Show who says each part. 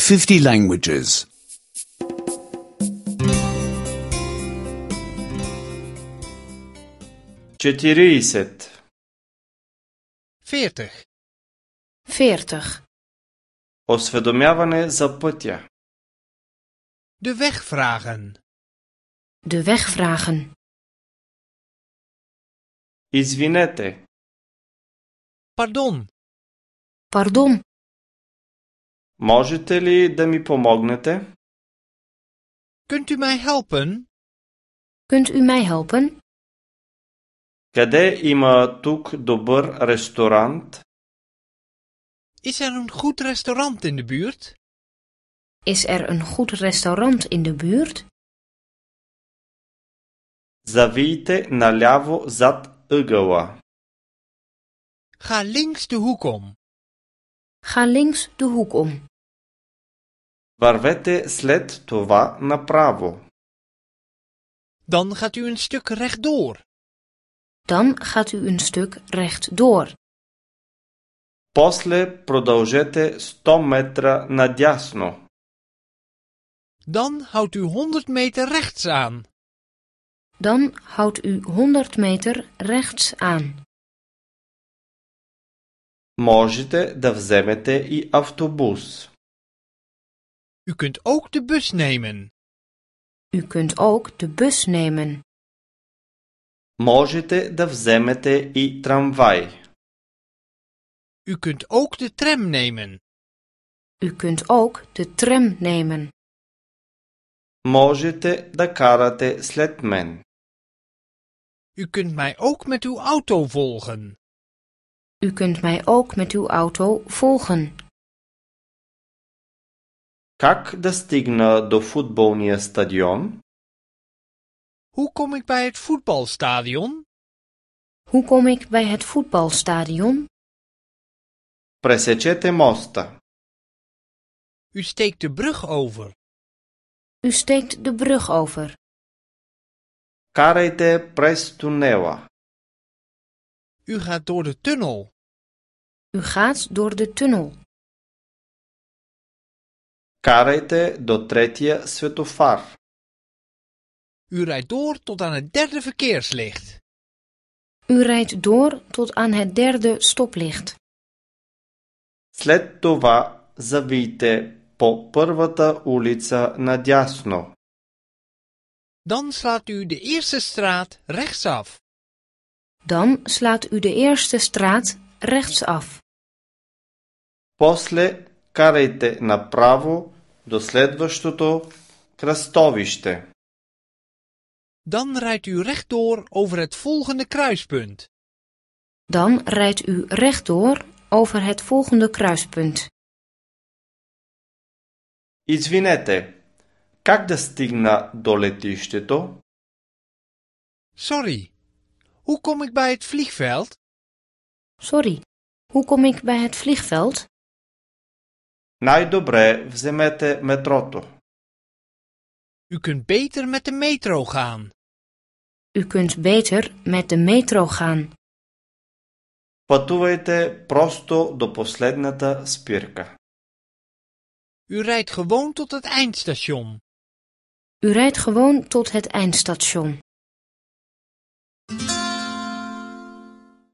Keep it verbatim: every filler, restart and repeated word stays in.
Speaker 1: fifty languages.
Speaker 2: четиридесет,
Speaker 3: veertig,
Speaker 4: veertig.
Speaker 2: осведомяване за пътя,
Speaker 3: de weg vragen,
Speaker 4: De weg vragen.
Speaker 2: извинете,
Speaker 3: pardon,
Speaker 4: Pardon,
Speaker 2: можете ли да ми помогнете?
Speaker 3: kunt u mij helpen?
Speaker 4: kunt u mij helpen?
Speaker 2: Къде има тук добър ресторант?
Speaker 3: Is er een goed restaurant in de buurt?
Speaker 4: Is er een goed restaurant in de buurt?
Speaker 2: Завийте наляво зад ъгъла.
Speaker 3: Ga links de hoek om.
Speaker 4: Ga links de hoek om.
Speaker 2: Вървете след това направо.
Speaker 3: Dan gaat u een stuk rechtdoor.
Speaker 4: Dan gaat u een stuk rechtdoor.
Speaker 2: После продължете сто метра надясно.
Speaker 3: Dan houdt u honderd meter rechts aan.
Speaker 4: Dan houdt u honderd meter rechts aan.
Speaker 2: Можете да вземете и автобус.
Speaker 3: U kunt ook de bus nemen.
Speaker 4: U kunt ook de bus nemen.
Speaker 2: Можете да вземете и трамвай.
Speaker 3: U kunt ook de tram nemen.
Speaker 4: U kunt ook de tram nemen.
Speaker 2: Можете да карате след мен.
Speaker 3: U kunt mij ook met uw auto volgen.
Speaker 4: U kunt mij ook met uw auto volgen.
Speaker 2: Как да стигна до футболния стадион?
Speaker 3: Hoe kom ik bij het voetbalstadion?
Speaker 4: Hoe kom ik bij het voetbalstadion?
Speaker 2: Пресечете моста.
Speaker 3: U steekt de brug over.
Speaker 4: U steekt de brug over.
Speaker 2: Карайте през тунела.
Speaker 3: U gaat door de tunnel.
Speaker 4: U gaat door de tunnel.
Speaker 2: Карайте до третия светофар.
Speaker 3: U rijdt door tot aan het derde verkeerslicht.
Speaker 4: U rijdt door tot aan het derde stoplicht.
Speaker 2: След това завийте по първата улица надясно.
Speaker 3: Dan slaat u de eerste straat rechtsaf.
Speaker 4: Dan slaat u de eerste straat rechtsaf.
Speaker 2: После карайте направо до следващото кръстовище.
Speaker 3: Dan rijdt u rechtdoor over het volgende kruispunt.
Speaker 4: Dan rijdt u rechtdoor over het volgende kruispunt.
Speaker 2: Извинете, как да стигна до летището?
Speaker 3: Sorry, hoe kom ik bij het vliegveld?
Speaker 4: Sorry, hoe kom ik bij het vliegveld?
Speaker 2: Най-добре вземете метрото.
Speaker 3: U kunt beter met de metro gaan.
Speaker 4: U kunt beter met de metro gaan.
Speaker 2: Пътувайте просто до последната спирка.
Speaker 3: U rijdt gewoon tot het eindstation.
Speaker 4: U rijdt gewoon tot het eindstation.